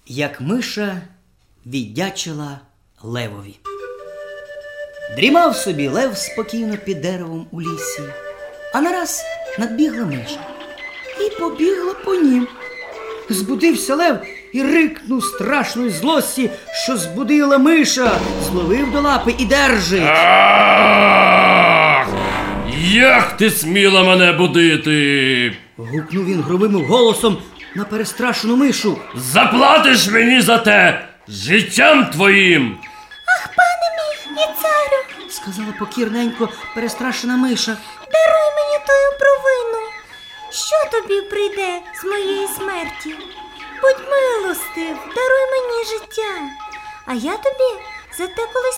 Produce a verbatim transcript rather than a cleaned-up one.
як миша віддячила левові. Дрімав собі лев спокійно під деревом у лісі, а нараз надбігла миша і побігла по нім. Збудився лев і рикнув страшної злості, що збудила миша, зловив до лапи і держить. Ах! Як ти сміла мене будити? Гукнув він громовим голосом на перестрашену мишу. Заплатиш мені за те життям твоїм! Ах, пане мій і царю, Сказала покірненько перестрашена миша. даруй мені тою провину. Що тобі прийде з моєї смерті? Будь милостив, даруй мені життя, а я тобі за те колись